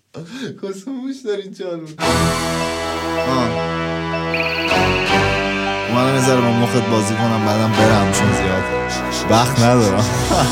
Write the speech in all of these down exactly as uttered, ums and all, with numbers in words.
کسموش دارین جان اومدم یه ذره با مخت بازی کنم بعدم برم چون زیاد وقت ندارم.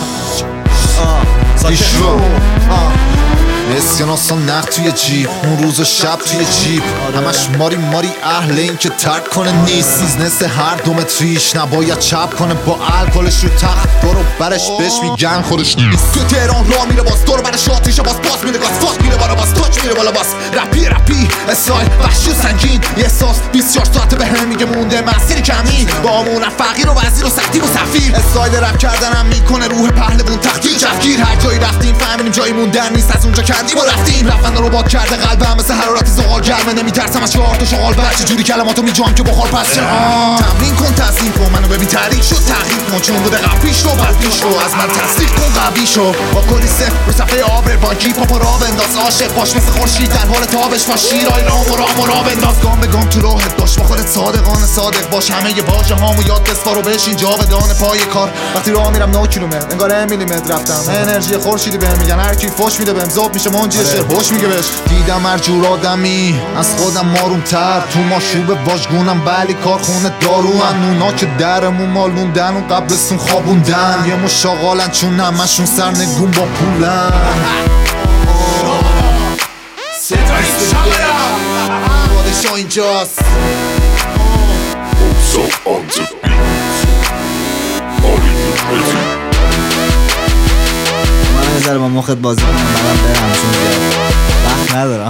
پیشرو اسکناس ها نقد توی جیب، اون روز و شب توی جیب، همش ماری ماری اهل این که ترک کنه نیست. بیزنس هر دو متریش نباید چپ کنه با الکلش رو تخت دارو برش بهش میگن خودش نیست. تو تهران راه میره باز دور برش آتیشه باز باز میره گاز فاک میره بالا باز تاچ میره بالا باز رپی رپی استایل وحشی و سنگین یه احساس بیست و چهار ساعته به هم میگه مونده مسیر کمی با امونم فقیر و وزیر و سختی و سفیر. استایل رپ کردنم میکنه روح پهلوون تختی جفگیر. هر جایی رفتیم فهمیدیم جایی موندن نیست از اونجا کردیم و رفتیم. رفتن رو باد کرده قلبم مثل حرارت زغال گرمه. نمیترسم از چهار تا شغال بر چجوری کلماتو میجام که بخار پس چه تمرین کن تزیین کن منو ببین تحریک شد تغییر کن چون بوده قبلیش رو بعد پیش رو از من تصدیق کن قبلی شو با کلی صفر رو صفحه آبر بانکی پاپا را بنداز عاشق باش مثل خورشید در حال تابش با شیرای رام و رام و را بنداز گام به گام تو راهت باش با خودت صادقانه صادق باش همه ی واژه هامو یاد بسپار و بشین جاودانه پای کار. وقتی راه میرم نه کیلومتر انگار میلیمتر رفتم انرژی خورشیدی بهم میگن هر کی فوش میده بهم ذوب میشه منجی شعر هوش میگه بهش. دیدم هر جور آدمی از خودم آروم‌تر تو ماشوب واژگونم بلی کارخونه دارو انونا که درمون مالوندن و قبلستون خوابوندن یه مشاغالن چون همشون سرنگون با پولن. پادشاه اینجاست من یه ذره با مخت بازی کنم بعدم برم چون زیاد وقت ندارم.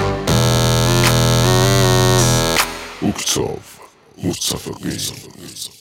Uktsov, mutsafakin.